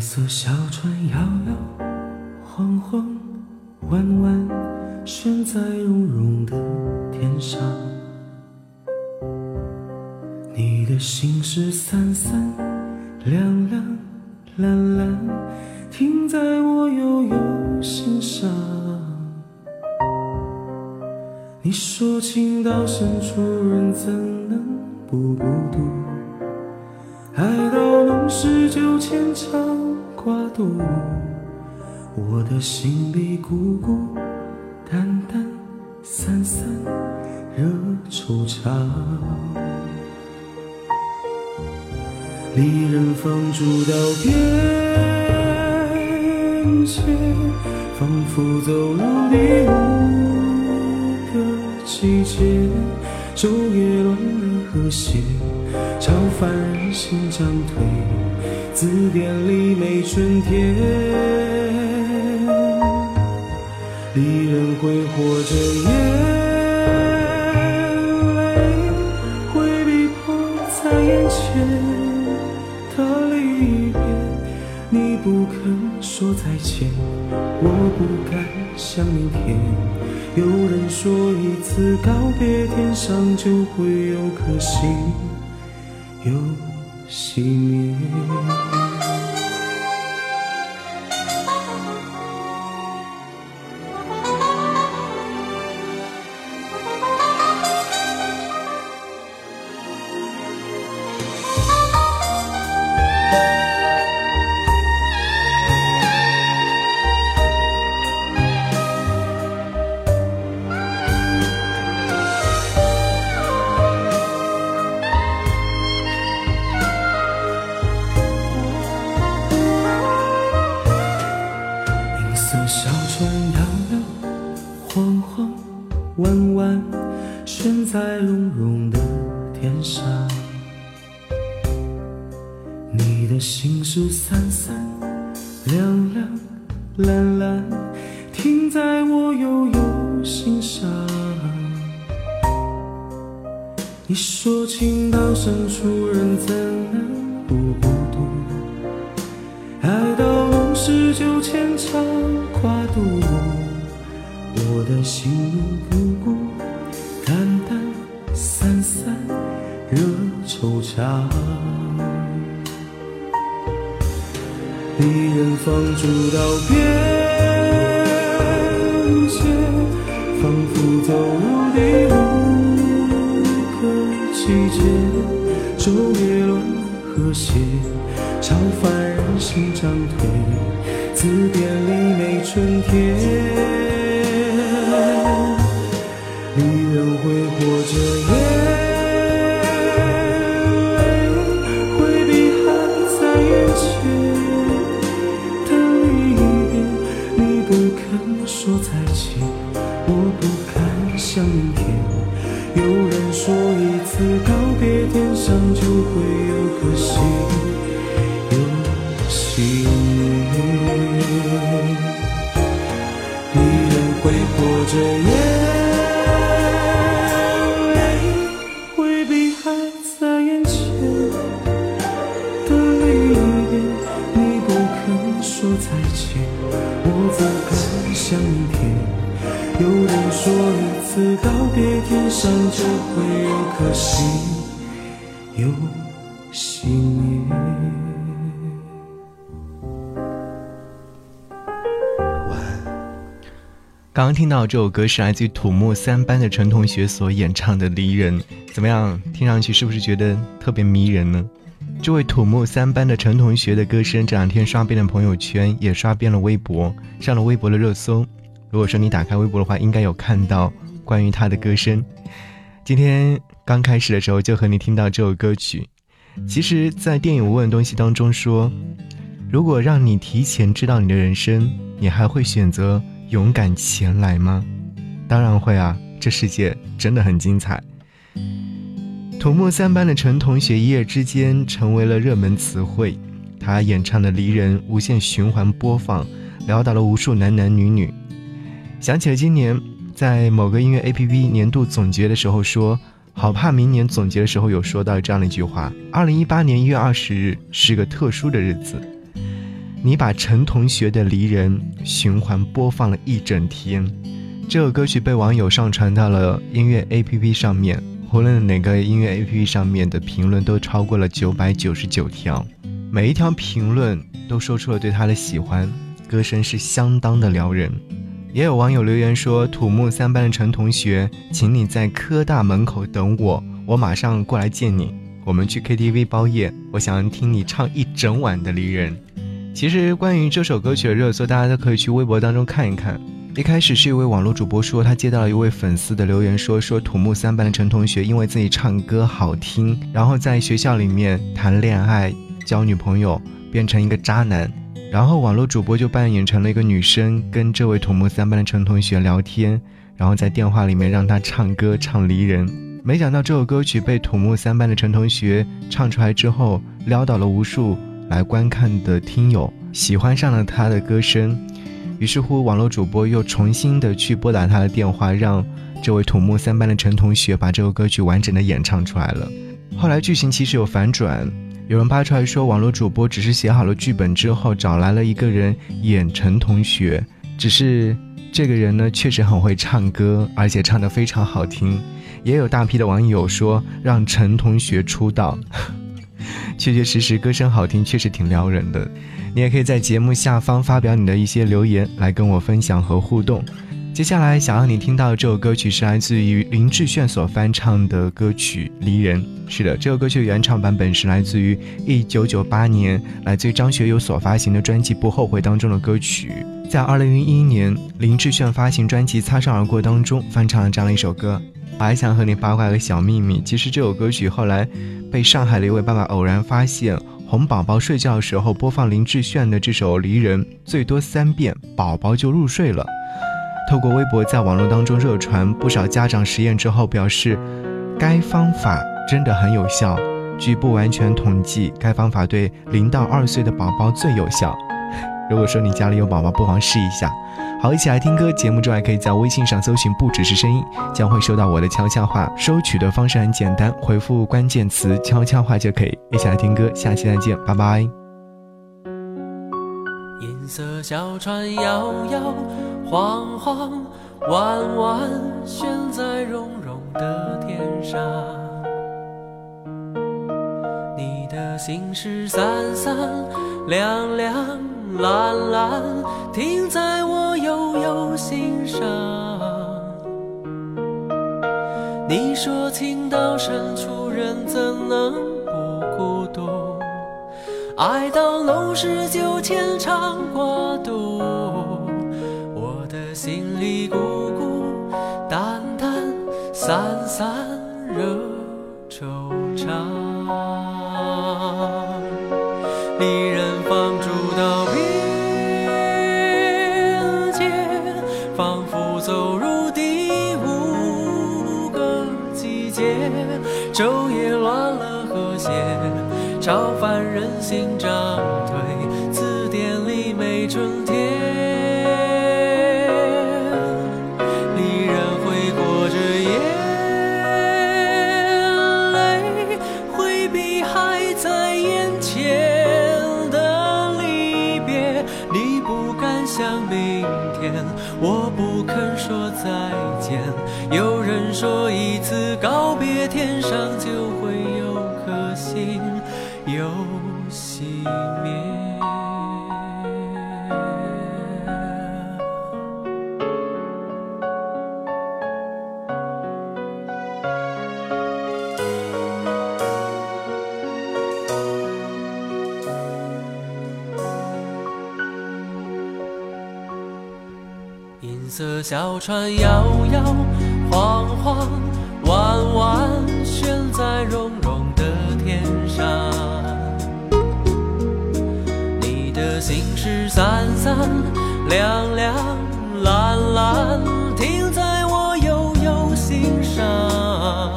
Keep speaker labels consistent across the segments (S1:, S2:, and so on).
S1: 色小船摇摇晃晃，弯弯悬在绒绒的天上。你的心事散散亮亮蓝蓝，停在我悠悠心上。你说情到深处人怎能不孤独，爱到浓时就牵肠挂肚，我的心里孤孤单单散散惹惆怅。离人放逐到边界，仿佛走入第五个季节，昼夜乱了和谐，超凡人心涨退，字典里没春天。离人挥霍着眼泪，会逼迫在眼前的离别，你不肯说再见，我不敢想明天。有人说一次告别，天上就会有颗星又熄灭。小船摇摇晃晃，弯弯悬在绒绒的天上。你的心事散散亮亮蓝蓝，停在我悠悠心上。你说情到深处人怎能不孤独，爱到浓时就牵肠挂肚，我的心里孤孤单单散散惹惆怅。离人放逐到边界，仿佛走入第五个季节，昼夜乱和谐，超凡人心涨退，字典里没春天。离人挥霍着眼泪，回避还在眼前的离别，你不肯说再见，我不敢想明天。有人说一次告别，天上就会有颗星又熄灭。离人挥霍着眼泪，回避还在眼前的离别，你不肯说再见，我不敢想明天。有人说一次告别，天上就会有颗星又熄灭。
S2: 刚刚听到这首歌是来自于土木三班的陈同学所演唱的《离人》，怎么样？听上去是不是觉得特别迷人呢？这位土木三班的陈同学的歌声，这两天刷遍了朋友圈，也刷遍了微博，上了微博的热搜。如果说你打开微博的话，应该有看到关于他的歌声。今天刚开始的时候就和你听到这首歌曲。其实在电影《无问东西》当中说，如果让你提前知道你的人生，你还会选择勇敢前来吗？当然会啊，这世界真的很精彩。土木三班的陈同学一夜之间成为了热门词汇，他演唱的《离人》无限循环播放，聊到了无数男男女女。想起了今年在某个音乐 APP 年度总结的时候说，好怕明年总结的时候有说到这样的一句话：2018年1月20日是个特殊的日子， 你把陈同学的离人循环播放了一整天。这首歌曲被网友上传到了音乐 APP 上面，无论哪个音乐 APP 上面的评论都超过了999条，每一条评论都说出了对他的喜欢，歌声是相当的撩人。也有网友留言说，土木3班的陈同学，请你在科大门口等我，我马上过来见你，我们去 KTV 包夜，我想听你唱一整晚的离人。其实关于这首歌曲的热搜，大家都可以去微博当中看一看。一开始是一位网络主播说，他接到了一位粉丝的留言，说土木3班的陈同学因为自己唱歌好听，然后在学校里面谈恋爱交女朋友，变成一个渣男，然后网络主播就扮演成了一个女生，跟这位土木3班的陈同学聊天，然后在电话里面让他唱歌唱离人。没想到这首歌曲被土木3班的陈同学唱出来之后，撩到了无数来观看的听友，喜欢上了他的歌声。于是乎网络主播又重新的去拨打他的电话，让这位土木3班的陈同学把这首歌曲完整的演唱出来了。后来剧情其实有反转，有人扒出来说，网络主播只是写好了剧本之后找来了一个人演陈同学，只是这个人呢确实很会唱歌，而且唱得非常好听。也有大批的网友说让陈同学出道确确实实歌声好听，确实挺撩人的。你也可以在节目下方发表你的一些留言来跟我分享和互动。接下来想让你听到的这首歌曲是来自于林志炫所翻唱的歌曲《离人》。是的，这首歌曲原唱版本是来自于1998年来自于张学友所发行的专辑《不后悔》当中的歌曲。在2011年林志炫发行专辑《擦身而过》当中翻唱了这样的一首歌。我还想和你八卦个小秘密，其实这首歌曲后来被上海的一位爸爸偶然发现，哄宝宝睡觉的时候播放林志炫的这首《离人》，最多3遍宝宝就入睡了。透过微博在网络当中热传，不少家长实验之后表示，该方法真的很有效。据不完全统计，该方法对0到2岁的宝宝最有效。如果说你家里有宝宝，不妨试一下。好，一起来听歌。节目中还可以在微信上搜寻不只是声音，将会收到我的悄悄话。收取的方式很简单，回复关键词悄悄话就可以。一起来听歌，下期再见，拜拜。
S1: 银色小船摇摇晃晃，弯弯悬在绒绒的天上，你的心事散散亮亮蓝蓝，停在我悠悠心上。你说情到深处人怎能不孤独，爱到浓时就牵肠挂肚，我的心里鼓鼓淡淡散散惹惆怅。离人放逐到边界，仿佛走入第5个季节，昼夜乱了和谐，超凡人心涨退，字典里没春天。离人会裹着眼泪，回避还在眼前的离别。你不敢想明天，我不肯说再见。有人说一次告别，天上就会有颗星又熄灭。银色小船摇摇晃晃，弯弯悬在绒绒的天上，你的心事散散亮亮蓝蓝，停在我悠悠心上。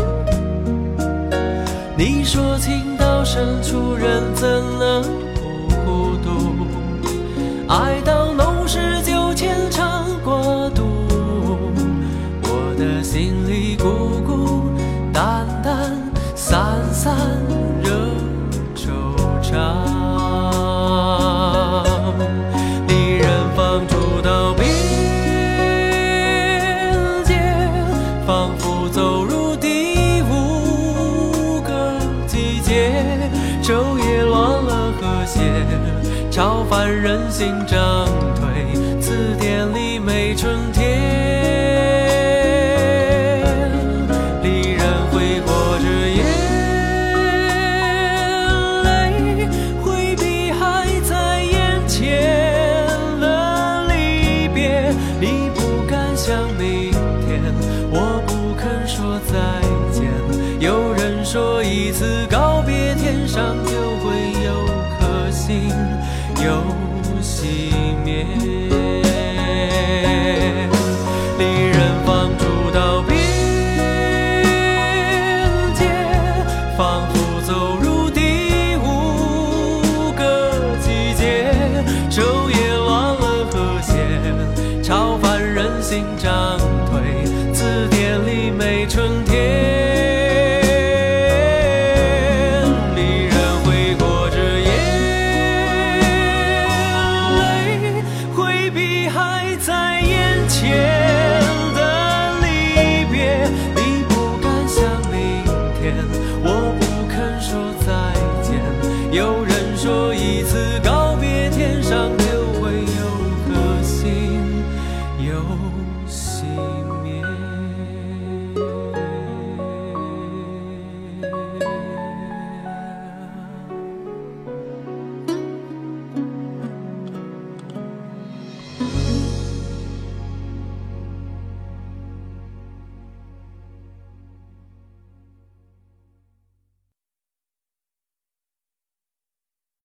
S1: 你说情到深处人怎能不孤独，爱到浓时就牵肠挂肚，我的心里鼓鼓淡淡散散惹惆怅。 凡人心涨退，字典里没春天。离人挥过这眼泪，回避还在眼前的离别。你不敢想明天，我不肯说再见。有人说一次告别，天上就会有颗星又熄灭。离人放逐到边界，仿佛走入第五个季节。昼夜乱了和谐，超凡人心涨退，字典里没春天。